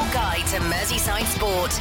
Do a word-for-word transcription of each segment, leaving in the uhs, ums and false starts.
Your guide to Merseyside sport.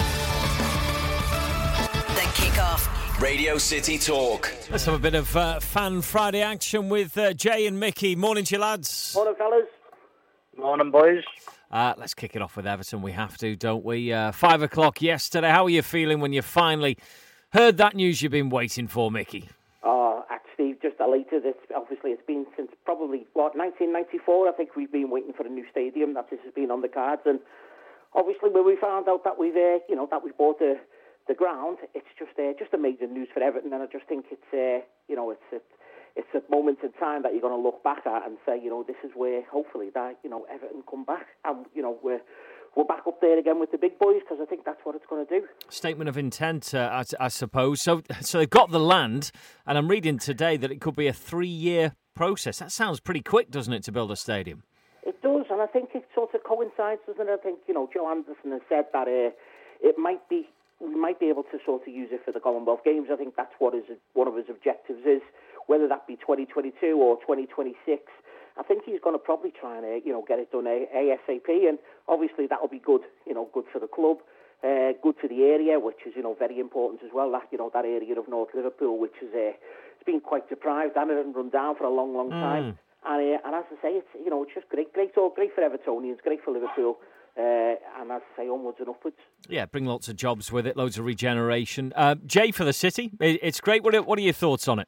The Kickoff. Radio City Talk. Let's have a bit of uh, Fan Friday action with uh, Jay and Mickey. Morning to you, lads. Morning, fellas. Morning, boys. Uh, let's kick it off with Everton. We have to, don't we? Uh, five o'clock yesterday. How are you feeling when you finally heard that news you've been waiting for, Mickey? Oh, actually, just elated. It's, obviously, it's been since probably, what, nineteen ninety-four, I think we've been waiting for a new stadium, that this has been on the cards. And obviously, when we found out that we've, uh, you know, that we bought the, the ground, it's just uh, just amazing news for Everton. And I just think it's, uh, you know, it's, it's, it's a moment in time that you're going to look back at and say, you know, this is where, hopefully, that, you know, Everton come back. And, you know, we're, we're back up there again with the big boys, because I think that's what it's going to do. Statement of intent, uh, I, I suppose. So, so they've got the land, and I'm reading today that it could be a three-year process. That sounds pretty quick, doesn't it, to build a stadium? It does, and I think it sort of coincides, doesn't it? I think, you know, Joe Anderson has said that uh, it might be, we might be able to sort of use it for the Commonwealth Games. I think that's what his, one of his objectives is, whether that be twenty twenty-two or twenty twenty-six. I think he's going to probably try and, uh, you know, get it done ASAP, and obviously that'll be good, you know, good for the club, uh, good for the area, which is, you know, very important as well. That, you know, that area of North Liverpool, which is, uh, it's been quite deprived and it run down for a long, long time. Mm. And, uh, and as I say, it's, you know, it's just great, great, all great for Evertonians, great for Liverpool, uh, and as I say, onwards and upwards. Yeah, bring lots of jobs with it, loads of regeneration. Uh, Jay, for the city, it's great. What are, what are your thoughts on it?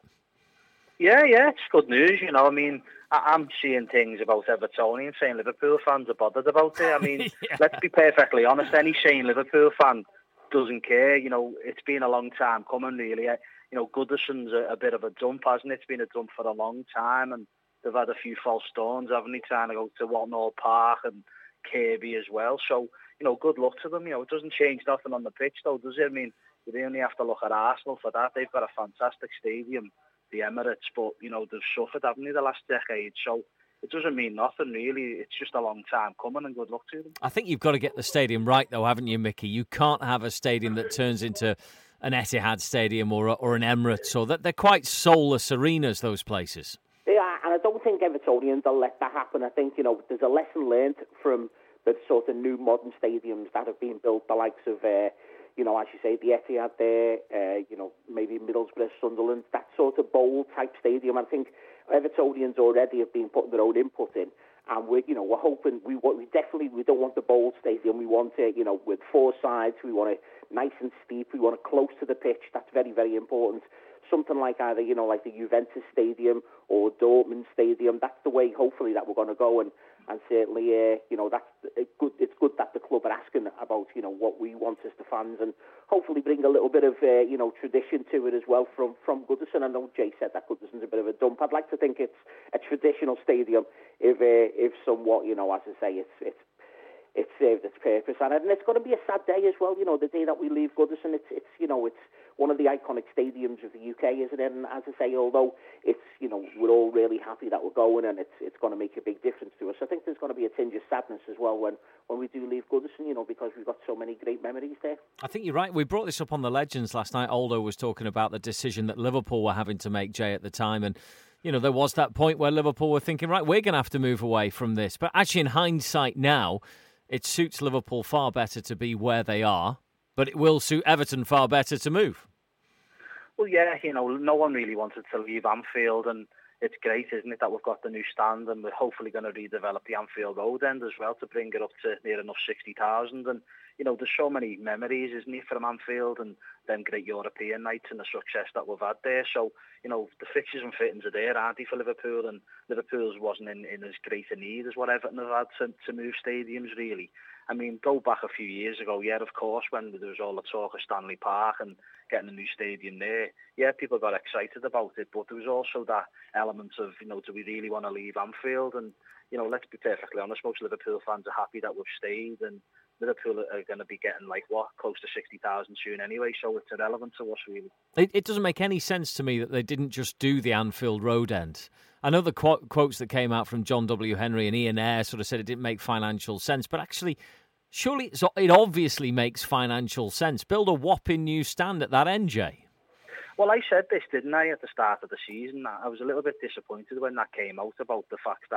Yeah, yeah, it's good news. You know, I mean, I'm seeing things about Evertonians saying Liverpool fans are bothered about it. I mean, yeah. Let's be perfectly honest. Any sane Liverpool fan doesn't care. You know, it's been a long time coming, really. You know, Goodison's a, a bit of a dump, hasn't it? It's been a dump for a long time, and they've had a few false storms, haven't they, trying to go to Watnall Park and Kirby as well. So, you know, good luck to them. You know, it doesn't change nothing on the pitch, though, does it? I mean, you only have to look at Arsenal for that. They've got a fantastic stadium, the Emirates, but, you know, they've suffered, haven't they, the last decade. So it doesn't mean nothing, really. It's just a long time coming, and good luck to them. I think you've got to get the stadium right, though, haven't you, Mickey? You can't have a stadium that turns into an Etihad Stadium or, a, or an Emirates, or that they're quite soulless arenas, those places. Yeah, and I don't think Evertonians will let that happen. I think, you know, there's a lesson learned from the sort of new modern stadiums that have been built, the likes of, uh, you know, as you say, the Etihad there, uh, you know, maybe Middlesbrough, Sunderland, that sort of bowl-type stadium. I think Evertonians already have been putting their own input in, and we're, you know, we're hoping, we want, we definitely, we don't want the bowl stadium. We want it, you know, with four sides. We want it nice and steep. We want it close to the pitch. That's very, very important. Something like either, you know, like the Juventus Stadium or Dortmund Stadium. That's the way, hopefully, that we're going to go. And, and certainly, uh, you know, that's good. It's good that the club are asking about, you know, what we want as the fans, and hopefully bring a little bit of, uh, you know, tradition to it as well from, from Goodison. I know Jay said that Goodison's a bit of a dump. I'd like to think it's a traditional stadium, if uh, if somewhat, you know, as I say, it's it's it served its purpose. And it's going to be a sad day as well, you know, the day that we leave Goodison. It's, it's you know, it's one of the iconic stadiums of the U K, isn't it? And as I say, although it's, you know, we're all really happy that we're going, and it's it's going to make a big difference to us, I think there's going to be a tinge of sadness as well when, when we do leave Goodison, you know, because we've got so many great memories there. I think you're right. We brought this up on the Legends last night. Aldo was talking about the decision that Liverpool were having to make, Jay, at the time, and you know, there was that point where Liverpool were thinking, right, we're going to have to move away from this. But actually, in hindsight now, it suits Liverpool far better to be where they are, but it will suit Everton far better to move. Well, yeah, you know, no one really wanted to leave Anfield, and it's great, isn't it, that we've got the new stand, and we're hopefully going to redevelop the Anfield Road end as well to bring it up to near enough sixty thousand. And, you know, there's so many memories, isn't it, from Anfield and them great European nights and the success that we've had there. So, you know, the fixtures and fittings are there, aren't they, for Liverpool? And Liverpool's wasn't in, in as great a need as what Everton have had to, to move stadiums, really. I mean, go back a few years ago, yeah, of course, when there was all the talk of Stanley Park and getting a new stadium there, yeah, people got excited about it, but there was also that element of, you know, do we really want to leave Anfield? And, you know, let's be perfectly honest, most Liverpool fans are happy that we've stayed, and Liverpool are going to be getting, like, what, close to sixty thousand soon anyway, so it's irrelevant to us, really. It, it doesn't make any sense to me that they didn't just do the Anfield Road end. I know the qu- quotes that came out from John W. Henry and Ian Ayre sort of said it didn't make financial sense, but actually, surely it's, it obviously makes financial sense. Build a whopping new stand at that end, Jay. Well, I said this, didn't I, at the start of the season? I was a little bit disappointed when that came out about the fact that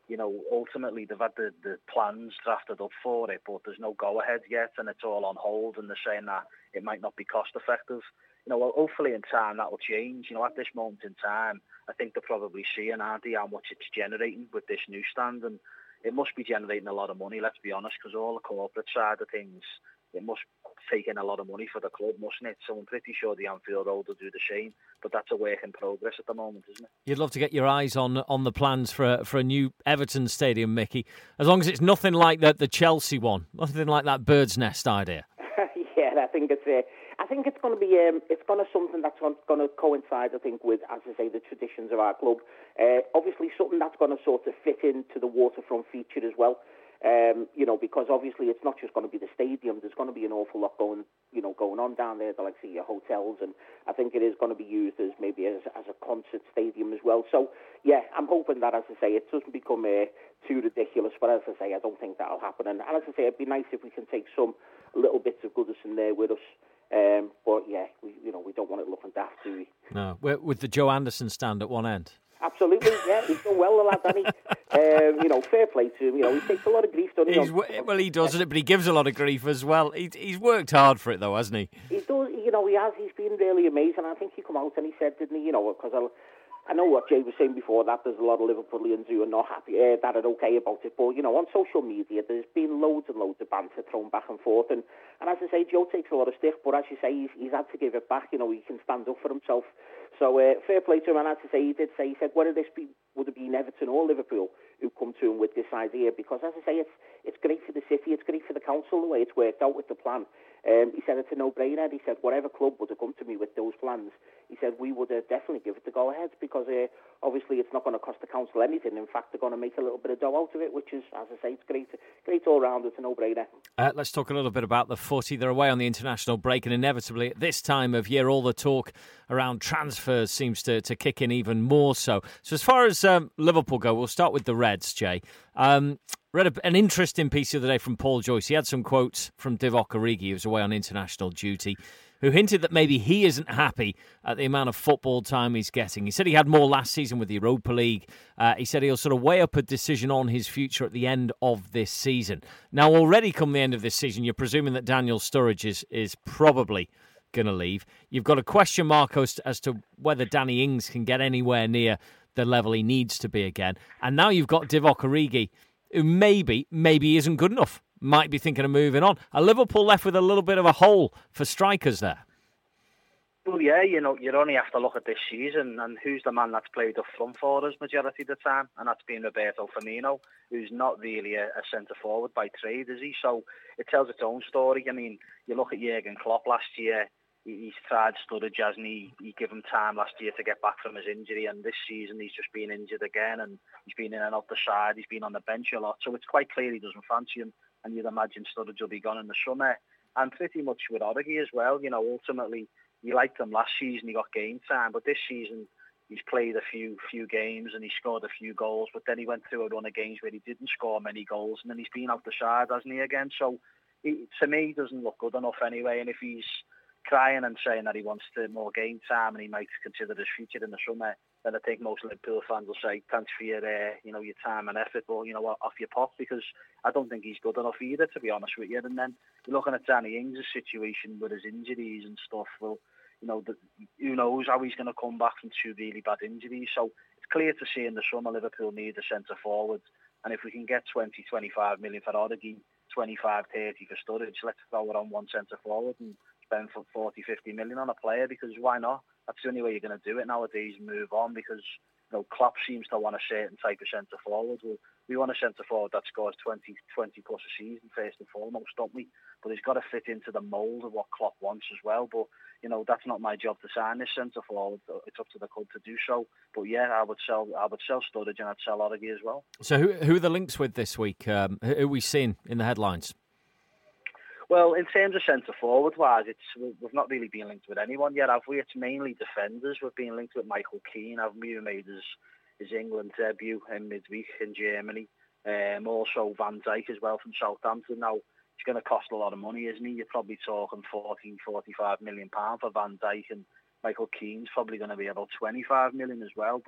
you know, ultimately they've had the, the plans drafted up for it, but there's no go-ahead yet, and it's all on hold, and they're saying that it might not be cost-effective. You know, well, hopefully in time that will change. You know, at this moment in time, I think they're probably seeing, aren't they, how much it's generating with this new stand, and it must be generating a lot of money, let's be honest, because all the corporate side of things, it must take in a lot of money for the club, mustn't it? So I'm pretty sure the Anfield Road will do the same, but that's a work in progress at the moment, isn't it? You'd love to get your eyes on on the plans for a, for a new Everton stadium, Mickey, as long as it's nothing like the, the Chelsea one, nothing like that bird's nest idea. Yeah, I think it's uh, I think it's going to be um, it's going to something that's going to coincide, I think, with, as I say, the traditions of our club. Uh, obviously, something that's going to sort of fit into the waterfront feature as well. Um, you know, because obviously it's not just going to be the stadium. There's going to be an awful lot going, you know, going on down there. Like, see, your hotels, and I think it is going to be used as maybe as, as a concert stadium as well. So, yeah, I'm hoping that, as I say, it doesn't become uh, too ridiculous. But as I say, I don't think that'll happen. And, and as I say, it'd be nice if we can take some little bits of Goodison there with us. Um, but yeah, we, you know, we don't want it looking daft, do we? No, with the Joe Anderson stand at one end. Absolutely, yeah, he's done well, the lad, hasn't he? Um, you know, fair play to him. You know, he takes a lot of grief, doesn't he? He's, well, he does, but he gives a lot of grief as well. He, he's worked hard for it, though, hasn't he? He does, you know, he has. He's been really amazing. I think he come out and he said, didn't he, you know, because I, I know what Jay was saying before, that there's a lot of Liverpoolians who are not happy, uh, that are okay about it. But, you know, on social media, there's been loads and loads of banter thrown back and forth. And, and as I say, Joe takes a lot of stick, but as you say, he's, he's had to give it back. You know, he can stand up for himself. So uh, fair play to him. And as I say, he did say, he said, whether this be, would it be Everton or Liverpool who come to him with this idea? Because as I say, it's it's great for the city, it's great for the council, the way it's worked out with the plan. Um, he said it's a no-brainer. He said whatever club would have come to me with those plans, he said we would uh, definitely give it the go-ahead, because uh, obviously it's not going to cost the council anything. In fact, they're going to make a little bit of dough out of it, which is, as I say, it's great, great all round. It's a no-brainer. Uh, let's talk a little bit about the footy. They're away on the international break, and inevitably at this time of year, all the talk around transfers seems to, to kick in even more so. So as far as um, Liverpool go, we'll start with the Reds, Jay. Um, read a, an interesting piece the other day from Paul Joyce. He had some quotes from Divock Origi, who was away on international duty, who hinted that maybe he isn't happy at the amount of football time he's getting. He said he had more last season with the Europa League. Uh, he said he'll sort of weigh up a decision on his future at the end of this season. Now, already come the end of this season, you're presuming that Daniel Sturridge is, is probably going to leave. You've got a question mark as to, as to whether Danny Ings can get anywhere near the level he needs to be again. And now you've got Divock Origi, who maybe, maybe isn't good enough. Might be thinking of moving on. Are Liverpool left with a little bit of a hole for strikers there? Well, yeah, you know, you only have to look at this season, and who's the man that's played up front for us majority of the time, and that's been Roberto Firmino, who's not really a, a centre-forward by trade, is he? So it tells its own story. I mean, you look at Jurgen Klopp last year, he, he's tried Sturridge, hasn't he? He gave him time last year to get back from his injury, and this season he's just been injured again, and he's been in and out the side, he's been on the bench a lot, so it's quite clear he doesn't fancy him. And you'd imagine Sturridge will be gone in the summer. And pretty much with Origi as well. You know, ultimately, you liked him last season, he got game time. But this season, he's played a few few games and he scored a few goals. But then he went through a run of games where he didn't score many goals. And then he's been out the side, hasn't he, again? So, he, to me, he doesn't look good enough anyway. And if he's crying and saying that he wants to more game time and he might consider his future in the summer, then I think most Liverpool fans will say, thanks for your, uh, you know, your time and effort, but, you know, off your pop, because I don't think he's good enough either, to be honest with you. And then you're looking at Danny Ings' situation with his injuries and stuff. Well, you know, the, who knows how he's going to come back from two really bad injuries. So it's clear to see in the summer Liverpool need a centre-forward. And if we can get twenty, twenty-five million for Origi, twenty-five, thirty for Sturridge, let's throw it on one centre-forward and spend for forty, fifty million on a player, because why not? That's the only way you're going to do it nowadays and move on, because, you know, Klopp seems to want a certain type of centre forward. Well, we want a centre forward that scores twenty, twenty plus a season first and foremost, don't we? But he's got to fit into the mould of what Klopp wants as well. But, you know, that's not my job to sign this centre forward. It's up to the club to do so. But yeah, I would sell I would sell Sturridge and I'd sell Origi as well. So who who are the links with this week? Um, who are we seeing in the headlines? Well, in terms of centre-forward wise, it's we've not really been linked with anyone yet, have we? It's mainly defenders. We've been linked with Michael Keane, haven't we, who made his, his England debut in midweek in Germany. Um, also Van Dijk as well from Southampton. Now, it's going to cost a lot of money, isn't he? You're probably talking forty, forty-five million pounds for Van Dijk, and Michael Keane's probably going to be about twenty-five million as well. But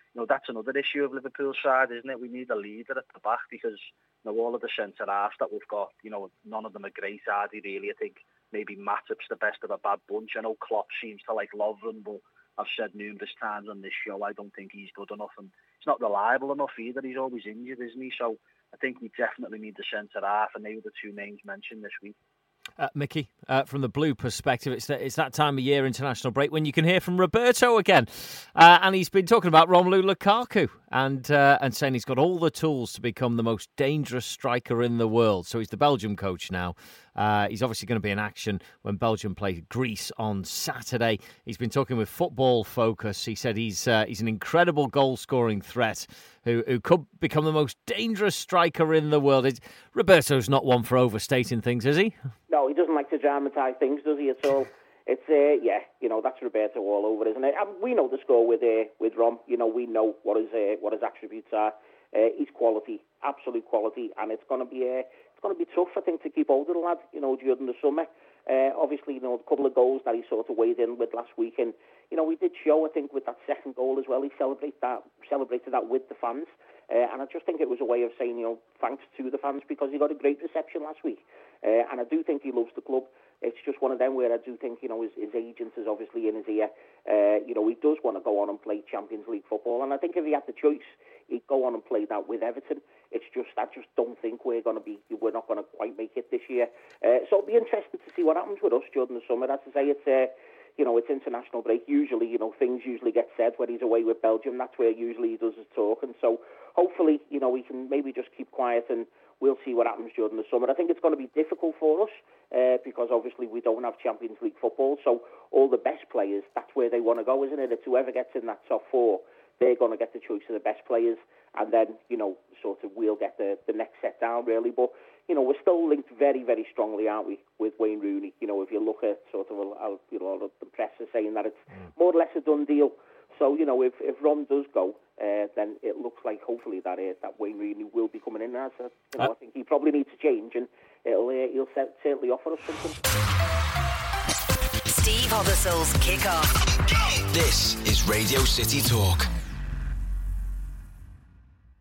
you know, that's another issue of Liverpool's side, isn't it? We need a leader at the back because, you know, all of the centre-halves that we've got, you know, none of them are great, are they, really? I think maybe Matip's the best of a bad bunch. I know Klopp seems to like Lovren, but I've said numerous times on this show, I don't think he's good enough, and he's not reliable enough either. He's always injured, isn't he? So I think we definitely need the centre-half, and they were the two names mentioned this week. Uh, Mickey, uh, from the Blue perspective, it's, the, it's that time of year, international break, when you can hear from Roberto again. Uh, and he's been talking about Romelu Lukaku and uh, and saying he's got all the tools to become the most dangerous striker in the world. So he's the Belgium coach now. Uh, he's obviously going to be in action when Belgium play Greece on Saturday. He's been talking with Football Focus. He said he's uh, he's an incredible goal-scoring threat who, who could become the most dangerous striker in the world. It's, Roberto's not one for overstating things, is he? No, he doesn't like to dramatise things, does he, at all? It's, uh, yeah, you know, that's Roberto all over, isn't it? And we know the score with uh, with Rom. You know, we know what his uh, what his attributes are. Uh, he's quality, absolute quality, and it's going to be uh, it's going to be tough, I think, to keep hold of the lad, you know, during the summer. Uh, obviously, you know, a couple of goals that he sort of weighed in with last week, and you know, we did show, I think, with that second goal as well. He celebrated that, celebrated that with the fans. Uh, and I just think it was a way of saying, you know, thanks to the fans because he got a great reception last week. Uh, and I do think he loves the club. It's just one of them where I do think, you know, his, his agent is obviously in his ear. Uh, you know, he does want to go on and play Champions League football. And I think if he had the choice, he'd go on and play that with Everton. It's just, I just don't think we're going to be, we're not going to quite make it this year. Uh, so it'll be interesting to see what happens with us during the summer. As I say, it's, uh, you know, it's international break. Usually, you know, things usually get said when he's away with Belgium. That's where usually he does his talk. And so hopefully, you know, we can maybe just keep quiet and we'll see what happens during the summer. I think it's going to be difficult for us uh, because obviously we don't have Champions League football. So all the best players, that's where they want to go, isn't it? It's whoever gets in that top four, they're going to get the choice of the best players. And then, you know, sort of we'll get the, the next set down, really. But, you know, we're still linked very, very strongly, aren't we, with Wayne Rooney? You know, if you look at sort of, a, you know, the press is saying that it's mm. more or less a done deal. So, you know, if, if Ron does go, uh, then it looks like hopefully that uh, that Wayne Rooney will be coming in. As a, you know, uh, I think he probably needs to change, and it'll uh, he'll set, certainly offer us something. Steve Hobbertall's Kick-Off. This is Radio City Talk.